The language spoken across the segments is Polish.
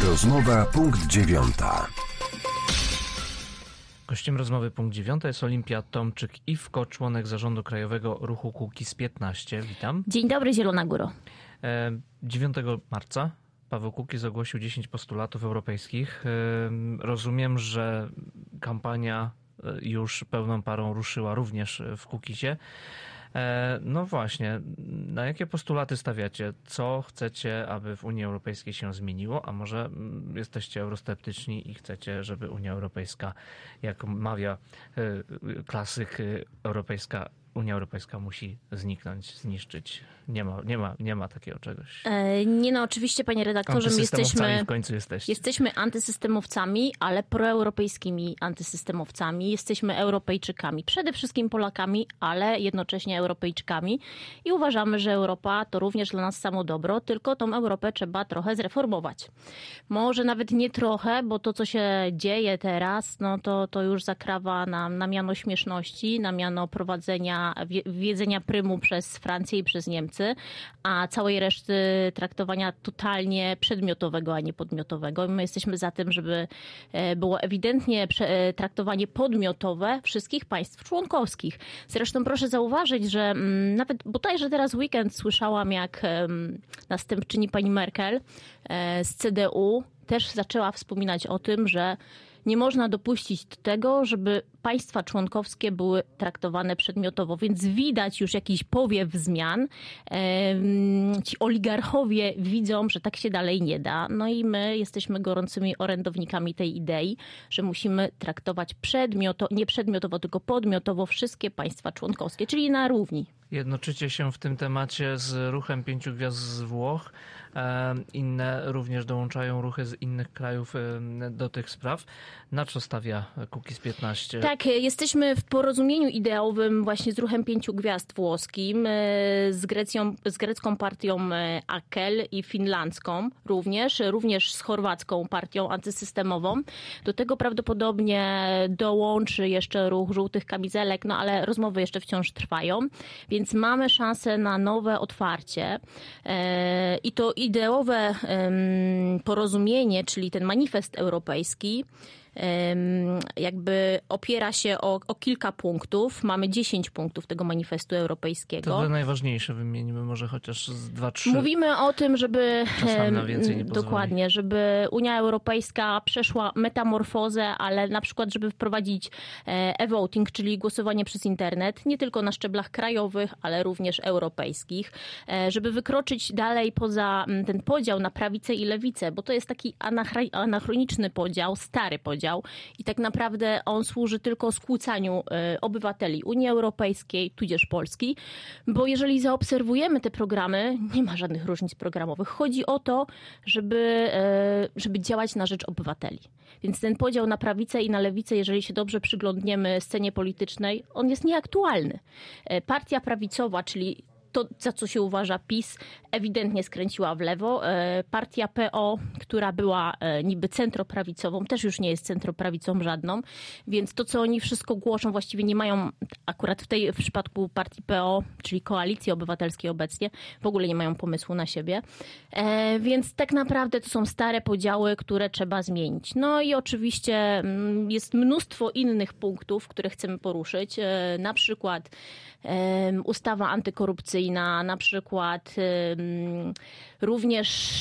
Rozmowa punkt 9. Gościem rozmowy punkt 9 jest Olimpia Tomczyk-Iwko, członek zarządu Krajowego Ruchu Kukiz15. Witam. Dzień dobry, Zielona Góro. 9 marca Paweł Kukiz ogłosił 10 postulatów europejskich. Rozumiem, że kampania już pełną parą ruszyła również w Kukizie. No właśnie, na jakie postulaty stawiacie? Co chcecie, aby w Unii Europejskiej się zmieniło? A może jesteście eurosceptyczni i chcecie, żeby Unia Europejska, jak mawia klasyk, Unia Europejska musi zniknąć, zniszczyć. Nie ma takiego czegoś. Nie no, oczywiście, panie redaktorze, my w końcu jesteśmy antysystemowcami, ale proeuropejskimi antysystemowcami. Jesteśmy Europejczykami. Przede wszystkim Polakami, ale jednocześnie Europejczykami. I uważamy, że Europa to również dla nas samo dobro, tylko tą Europę trzeba trochę zreformować. Może nawet nie trochę, bo to, co się dzieje teraz, no to już zakrawa nam na miano śmieszności, na miano prowadzenia wiedzenia prymu przez Francję i przez Niemcy, a całej reszty traktowania totalnie przedmiotowego, a nie podmiotowego. My jesteśmy za tym, żeby było ewidentnie traktowanie podmiotowe wszystkich państw członkowskich. Zresztą proszę zauważyć, że nawet bodajże teraz weekend słyszałam, jak następczyni pani Merkel z CDU też zaczęła wspominać o tym, że nie można dopuścić do tego, żeby państwa członkowskie były traktowane przedmiotowo, więc widać już jakiś powiew zmian. Ci oligarchowie widzą, że tak się dalej nie da. No i my jesteśmy gorącymi orędownikami tej idei, że musimy traktować nie przedmiotowo, tylko podmiotowo wszystkie państwa członkowskie, czyli na równi. Jednoczycie się w tym temacie z ruchem 5 gwiazd z Włoch. Inne również dołączają ruchy z innych krajów do tych spraw. Na co stawia Kukiz15? Tak, jesteśmy w porozumieniu ideowym właśnie z ruchem 5 gwiazd włoskim, z grecką partią AKEL i finlandzką również z chorwacką partią antysystemową. Do tego prawdopodobnie dołączy jeszcze ruch żółtych kamizelek, no ale rozmowy jeszcze wciąż trwają, więc mamy szansę na nowe otwarcie i to ideowe porozumienie, czyli ten manifest europejski, jakby opiera się o kilka punktów. Mamy 10 punktów tego manifestu europejskiego. To najważniejsze wymienimy, może chociaż z 2-3. Mówimy o tym, żeby na więcej nie dokładnie, żeby Unia Europejska przeszła metamorfozę, ale na przykład, żeby wprowadzić e-voting, czyli głosowanie przez internet, nie tylko na szczeblach krajowych, ale również europejskich, żeby wykroczyć dalej poza ten podział na prawicę i lewicę, bo to jest taki anachroniczny podział, stary podział. I tak naprawdę on służy tylko skłócaniu obywateli Unii Europejskiej, tudzież Polski, bo jeżeli zaobserwujemy te programy, nie ma żadnych różnic programowych. Chodzi o to, żeby działać na rzecz obywateli. Więc ten podział na prawicę i na lewicę, jeżeli się dobrze przyglądniemy scenie politycznej, on jest nieaktualny. Partia prawicowa, czyli to, za co się uważa PiS, ewidentnie skręciła w lewo. Partia PO, która była niby centroprawicową, też już nie jest centroprawicą żadną, więc to, co oni wszystko głoszą, właściwie nie mają, akurat w przypadku partii PO, czyli Koalicji Obywatelskiej obecnie, w ogóle nie mają pomysłu na siebie. Więc tak naprawdę to są stare podziały, które trzeba zmienić. No i oczywiście jest mnóstwo innych punktów, które chcemy poruszyć. Na przykład ustawa antykorupcyjna, na przykład również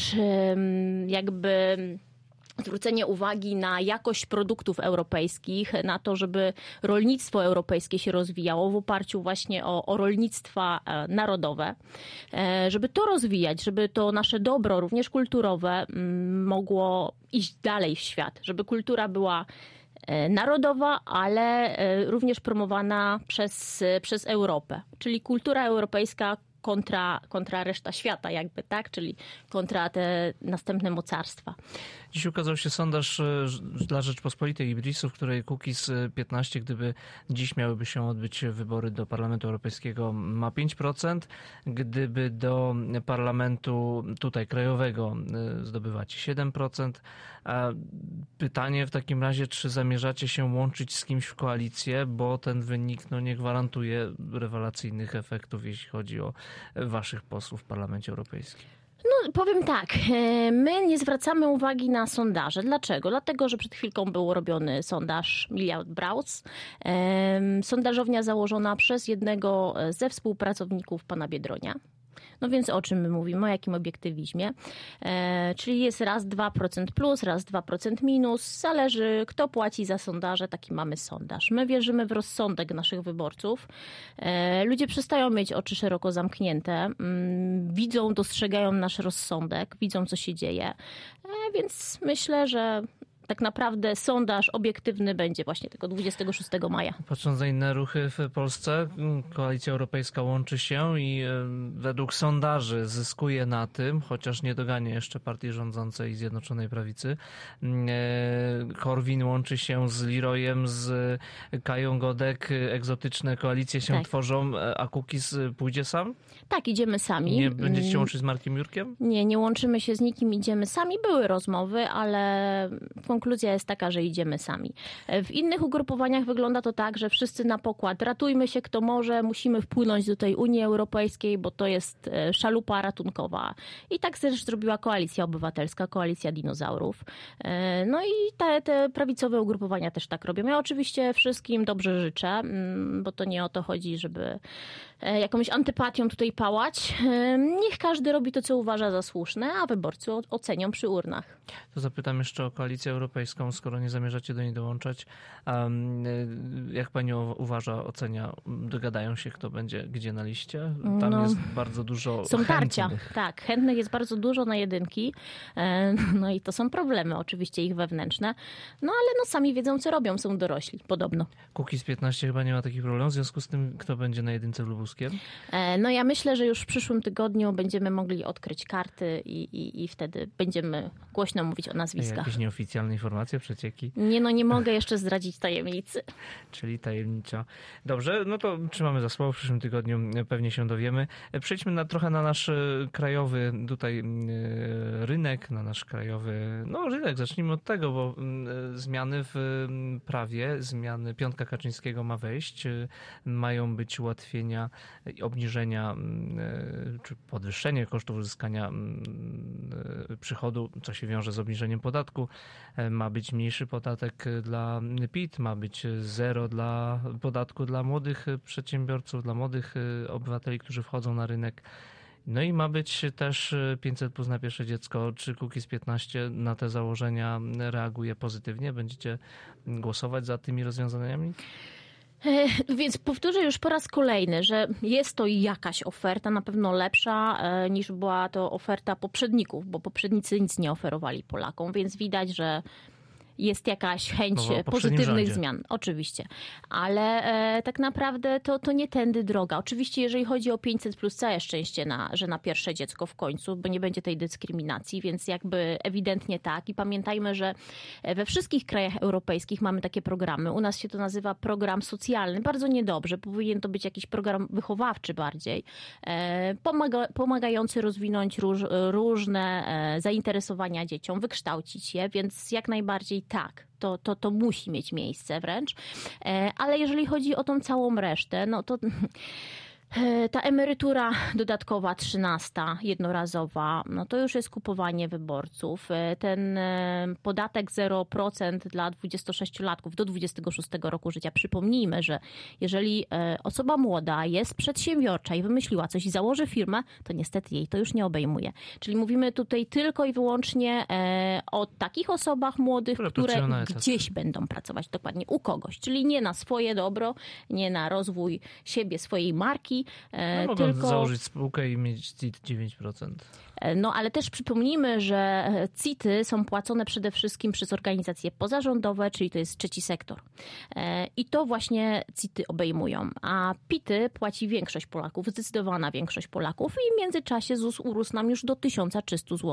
jakby zwrócenie uwagi na jakość produktów europejskich, na to, żeby rolnictwo europejskie się rozwijało w oparciu właśnie o rolnictwa narodowe, żeby to rozwijać, żeby to nasze dobro, również kulturowe, mogło iść dalej w świat, żeby kultura była narodowa, ale również promowana przez Europę, czyli kultura europejska kontra reszta świata jakby, tak? Czyli kontra te następne mocarstwa. Dziś ukazał się sondaż dla Rzeczpospolitej Iberisu, w której Kukiz15, gdyby dziś miałyby się odbyć wybory do Parlamentu Europejskiego, ma 5%. Gdyby do Parlamentu tutaj krajowego zdobywacie 7%. A pytanie w takim razie, czy zamierzacie się łączyć z kimś w koalicję, bo ten wynik nie gwarantuje rewelacyjnych efektów, jeśli chodzi o waszych posłów w Parlamencie Europejskim. No, powiem tak, my nie zwracamy uwagi na sondaże. Dlaczego? Dlatego, że przed chwilką był robiony sondaż Milliard Browse. Sondażownia założona przez jednego ze współpracowników pana Biedronia. No więc o czym my mówimy, o jakim obiektywizmie? Czyli jest raz 2% plus, raz 2% minus. Zależy, kto płaci za sondaże, taki mamy sondaż. My wierzymy w rozsądek naszych wyborców. Ludzie przestają mieć oczy szeroko zamknięte. Widzą, dostrzegają nasz rozsądek, widzą, co się dzieje. Więc myślę, że tak naprawdę sondaż obiektywny będzie właśnie tego 26 maja. Patrząc na inne ruchy w Polsce, Koalicja Europejska łączy się i według sondaży zyskuje na tym, chociaż nie dogania jeszcze partii rządzącej Zjednoczonej Prawicy. Korwin łączy się z Leroyem, z Kają Godek, egzotyczne koalicje się tworzą, a Kukiz pójdzie sam? Tak, idziemy sami. Nie będziecie się łączyć z Markiem Jurkiem? Nie łączymy się z nikim, idziemy sami. Były rozmowy, ale konkluzja jest taka, że idziemy sami. W innych ugrupowaniach wygląda to tak, że wszyscy na pokład ratujmy się kto może, musimy wpłynąć do tej Unii Europejskiej, bo to jest szalupa ratunkowa. I tak też zrobiła Koalicja Obywatelska, Koalicja Dinozaurów. No i te prawicowe ugrupowania też tak robią. Ja oczywiście wszystkim dobrze życzę, bo to nie o to chodzi, żeby jakąś antypatią tutaj pałać. Niech każdy robi to, co uważa za słuszne, a wyborcy ocenią przy urnach. To zapytam jeszcze o Koalicję Europejską, skoro nie zamierzacie do niej dołączać. Jak pani uważa, ocenia, dogadają się, kto będzie gdzie na liście? Tam jest bardzo dużo są chętnych. Tarcia. Tak, chętnych jest bardzo dużo na jedynki. No i to są problemy oczywiście ich wewnętrzne. No ale sami wiedzą, co robią, są dorośli, podobno. Kukiz 15 chyba nie ma takich problemów, w związku z tym, kto będzie na jedynce w Lubuskiem? No ja myślę, że już w przyszłym tygodniu będziemy mogli odkryć karty i wtedy będziemy głośno mówić o nazwiskach. Jakieś nieoficjalne informacje, przecieki? Nie mogę jeszcze zdradzić tajemnicy. Czyli tajemnicza. Dobrze, no to trzymamy za słowo. W przyszłym tygodniu pewnie się dowiemy. Przejdźmy trochę na nasz krajowy tutaj rynek, na nasz krajowy rynek. Zacznijmy od tego, bo zmiany w prawie, zmiany Piątka Kaczyńskiego ma wejść. Mają być ułatwienia i obniżenia czy podwyższenie kosztów uzyskania przychodu, co się wiąże z obniżeniem podatku. Ma być mniejszy podatek dla PIT, ma być zero dla podatku dla młodych przedsiębiorców, dla młodych obywateli, którzy wchodzą na rynek. No i ma być też 500 plus na pierwsze dziecko. Czy Kukiz 15 na te założenia reaguje pozytywnie? Będziecie głosować za tymi rozwiązaniami? Więc powtórzę już po raz kolejny, że jest to jakaś oferta, na pewno lepsza niż była to oferta poprzedników, bo poprzednicy nic nie oferowali Polakom, więc widać, że jest jakaś chęć pozytywnych zmian. Oczywiście. Ale tak naprawdę to nie tędy droga. Oczywiście jeżeli chodzi o 500 plus, całe szczęście, że na pierwsze dziecko w końcu, bo nie będzie tej dyskryminacji, więc jakby ewidentnie tak. I pamiętajmy, że we wszystkich krajach europejskich mamy takie programy. U nas się to nazywa program socjalny. Bardzo niedobrze. Powinien to być jakiś program wychowawczy bardziej. Pomagający rozwinąć różne zainteresowania dzieciom, wykształcić je, więc jak najbardziej tak, to musi mieć miejsce wręcz. Ale jeżeli chodzi o tą całą resztę, no to ta emerytura dodatkowa 13, jednorazowa, no to już jest kupowanie wyborców. Ten podatek 0% dla 26-latków do 26 roku życia. Przypomnijmy, że jeżeli osoba młoda jest przedsiębiorcza i wymyśliła coś i założy firmę, to niestety jej to już nie obejmuje. Czyli mówimy tutaj tylko i wyłącznie o takich osobach młodych, które gdzieś będą pracować, dokładnie u kogoś. Czyli nie na swoje dobro, nie na rozwój siebie, swojej marki, mogą tylko założyć spółkę i mieć CIT 9%. No ale też przypomnijmy, że CIT-y są płacone przede wszystkim przez organizacje pozarządowe, czyli to jest trzeci sektor. I to właśnie CIT-y obejmują. A PIT-y płaci większość Polaków, zdecydowana większość Polaków i w międzyczasie ZUS urósł nam już do 1300 zł.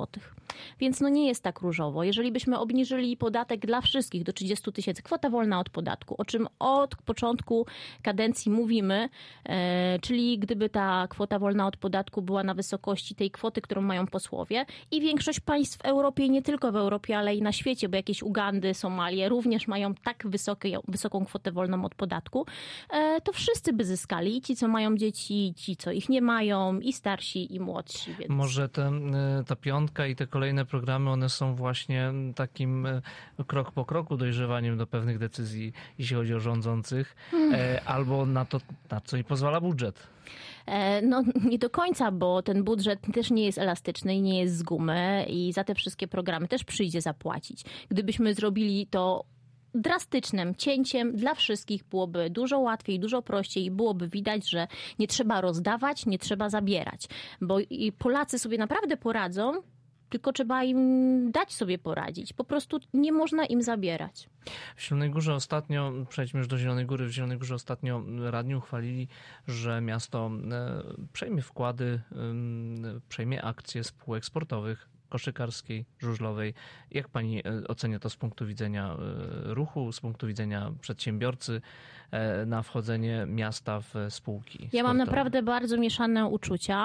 Więc no nie jest tak różowo. Jeżeli byśmy obniżyli podatek dla wszystkich do 30 000, kwota wolna od podatku, o czym od początku kadencji mówimy, czyli gdyby ta kwota wolna od podatku była na wysokości tej kwoty, którą mają posłowie i większość państw w Europie, i nie tylko w Europie, ale i na świecie, bo jakieś Ugandy, Somalie również mają tak wysoką kwotę wolną od podatku, to wszyscy by zyskali. I ci, co mają dzieci, i ci, co ich nie mają, i starsi, i młodsi. Więc... Może ta piątka i te kolejne programy, one są właśnie takim krok po kroku dojrzewaniem do pewnych decyzji, jeśli chodzi o rządzących, albo na to, na co nie pozwala budżet. No nie do końca, bo ten budżet też nie jest elastyczny i nie jest z gumy i za te wszystkie programy też przyjdzie zapłacić. Gdybyśmy zrobili to drastycznym cięciem dla wszystkich, byłoby dużo łatwiej, dużo prościej i byłoby widać, że nie trzeba rozdawać, nie trzeba zabierać, bo i Polacy sobie naprawdę poradzą, tylko trzeba im dać sobie poradzić. Po prostu nie można im zabierać. W Zielonej Górze ostatnio, przejdźmy już do Zielonej Góry, w Zielonej Górze ostatnio radni uchwalili, że miasto przejmie wkłady, przejmie akcje spółek sportowych, koszykarskiej, żużlowej. Jak pani ocenia to z punktu widzenia ruchu, z punktu widzenia przedsiębiorcy na wchodzenie miasta w spółki sportowe? Ja mam naprawdę bardzo mieszane uczucia,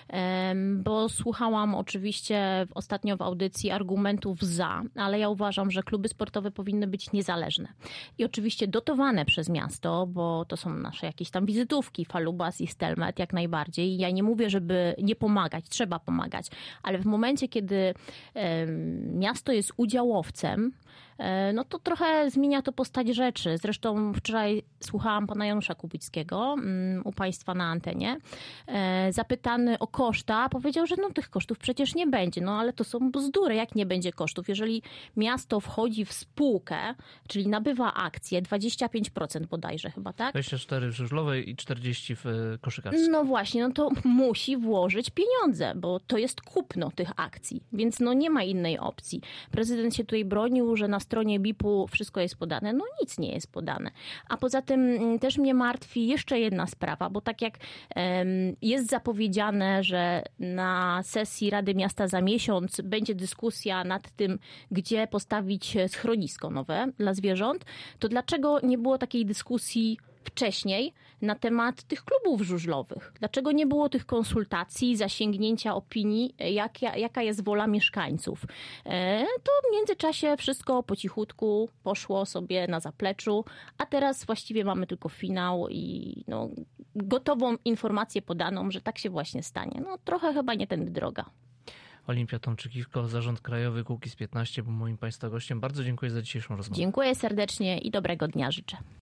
bo słuchałam oczywiście ostatnio w audycji argumentów za, ale ja uważam, że kluby sportowe powinny być niezależne. I oczywiście dotowane przez miasto, bo to są nasze jakieś tam wizytówki, Falubas i Stelmet jak najbardziej. Ja nie mówię, żeby nie pomagać, trzeba pomagać, ale w momencie, kiedy miasto jest udziałowcem, no to trochę zmienia to postać rzeczy. Zresztą wczoraj słuchałam pana Janusza Kubickiego u państwa na antenie. Zapytany o koszta, powiedział, że no tych kosztów przecież nie będzie. No ale to są bzdury, jak nie będzie kosztów. Jeżeli miasto wchodzi w spółkę, czyli nabywa akcje, 25% bodajże chyba, tak? 24 w żużlowej i 40 w koszykarskiej. No właśnie, no to musi włożyć pieniądze, bo to jest kupno tych akcji, więc no nie ma innej opcji. Prezydent się tutaj bronił, że na stronie BIP-u wszystko jest podane. No nic nie jest podane. A poza tym też mnie martwi jeszcze jedna sprawa, bo tak jak jest zapowiedziane, że na sesji Rady Miasta za miesiąc będzie dyskusja nad tym, gdzie postawić schronisko nowe dla zwierząt, to dlaczego nie było takiej dyskusji wcześniej na temat tych klubów żużlowych? Dlaczego nie było tych konsultacji, zasięgnięcia opinii, jaka jest wola mieszkańców? To w międzyczasie wszystko po cichutku poszło sobie na zapleczu, a teraz właściwie mamy tylko finał i no, gotową informację podaną, że tak się właśnie stanie. No trochę chyba nie tędy droga. Olimpia Tomczykiwko, Zarząd Krajowy Kukiz 15 był moim państwa gościem. Bardzo dziękuję za dzisiejszą rozmowę. Dziękuję serdecznie i dobrego dnia życzę.